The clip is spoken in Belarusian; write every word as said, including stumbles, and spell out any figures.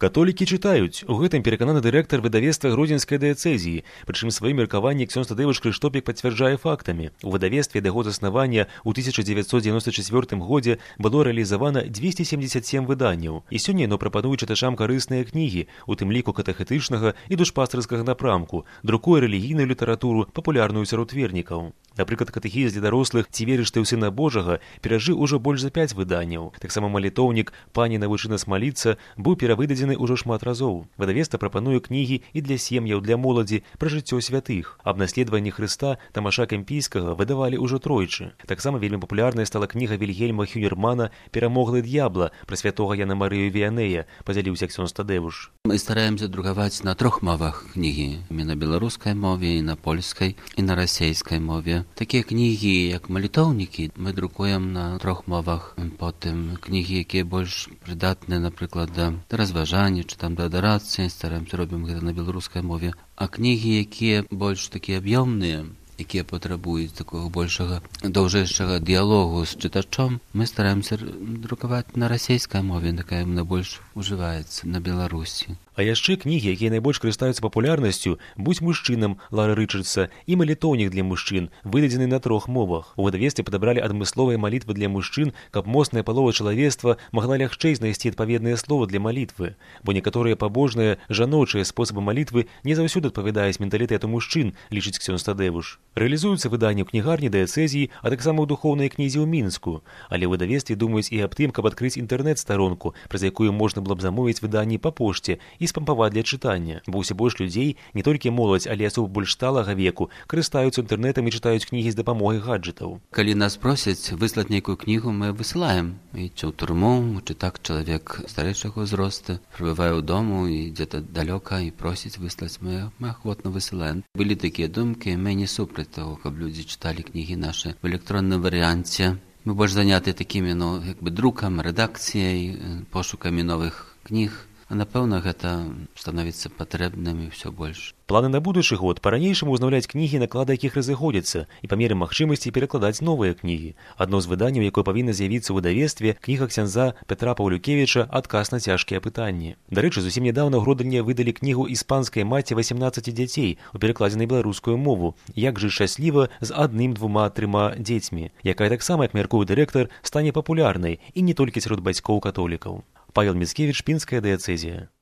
Католікі чытаюць. У гэтым перакананы дырэктар выдавецтва Гродзенскай дыяцэзіі. Прычым сваім меркаванні ксёндз Тадэвуш Крыштопік пацвярджае фактамі. У выдавецтве да год заснавання ў тысяча дзевяцьсот дзевяноста чацвёртым годзе было рэалізавана дзвесце семдзесят сем выданняў. І сёння яно прапануе чытачам карысныя кнігі, у тым ліку катэхетычнага і душпастырскага напрамку, друкуе рэлігійную літаратуру, папулярную сярод вернікаў. Напрыклад, катэхіз для дарослых «Ці верыш ты ў Сына Божага» перажыў ужо больш за пяць выданняў. Таксама малітоўнік «Пані, навучы нас маліцца» быў перавыдадзены ўжо шмат разоў. Выдавецтва прапануе кнігі і для сем'яў, для моладзі, пра жыццё святых. Аб наследаванні Хрыста Тамаша Кемпійскага выдавалі ўжо тройчы. Таксама вельмі папулярнай стала кніга Вільгельма Хюнермана «Перамоглы д'ябла» пра святога Яна Марыю Віянея, падзяліўся ксёндз Тадэвуш. Мы стараемся друкаваць на трох мовах кнігі. І на беларускай мове, і на польскай, і на расейскай мове. Такія кнігі, як малітоўнікі, мы друкуем на трох мовах. Потым кнігі, якія больш прыдатныя, напрыклад, да разважання, чи там да адарацыі, стараемся робім гэта на беларускай мове. А кнігі, якія больш такія аб'ёмныя, якія патрабуюць такого большага, даўжэйшага дыялогу з чытачом, мы стараемся друкаваць на расейскай мове, такая найбольш ужываецца на Беларусі. А яшчэ кнігі, якія найбольш карыстаюцца папулярнасцю, «Будзь мужчынам» Лары Рычардса і «Малітоўнік для мужчын», выдадзены на трох мовах. У выдавецтве падабралі адмысловыя малітвы для мужчын, каб моцная палова чалавецтва магла лягчэй знайсці адпаведныя словы для малітвы, бо некаторыя пабожныя жаночыя спосабы малітвы не заўсёды адпавядаюць менталітэту мужчын, лічыць ксёндз Тадэвуш. Рэалізуюцца выданні ў кнігарні дыяцэзіі, а таксама ў духоўнай кнізе ў Мінску. Але ў выдавецтве думаюць і аб тым, каб адкрыць інтэрнэт-старонку, праз якую можна было б замовіць выданні па пошце і спампаваць для чытання. Бо ўсё больш людзей, не толькі моладзь, але асоб больш сталага веку, карыстаюцца інтэрнэтам і чытаюць кнігі з дапамогай гаджэтаў. Калі нас просяць выслаць нейкую кнігу, мы высылаем. І ці ў турму, чи так чалавек старэйшага ўзросту прыбывае ў дому і дзе-то далёка і просіць выслаць, мы, мы ахвотна высылаем. Былі такія думкі, мы не супраць таго, каб людзі чыталі кнігі нашы в электронным варыянце. Мы больш заняты такімі, ну, як бы друкам, рэдакцыяй, пошукамі новых кніг. А напэўна, гэта становіцца патрэбным і ўсё больш. Планы на будучы год па-ранейшаму ўзнаўляць кнігі, наклады якіх разыходзяцца, і па меры магчымасці перакладаць новыя кнігі. Адно з выданняў, якое павінна з'явіцца ў выдавецтве, кніга ксяндза Петра Паўлюкевіча «Адказ на цяжкія пытанні». Дарэчы, зусім нядаўна ў Гродане выдалі кнігу іспанскай маці васемнаццаці дзяцей у перакладзе на беларускую мову «Як жыць шчасліва з адным, двума, трыма дзецьмі», якая таксама, як мяркуе дырэктар, стане папулярнай і не толькі сярод бацькоў-католікаў. Павел Міцкевіч, Пінская дыяцэзія.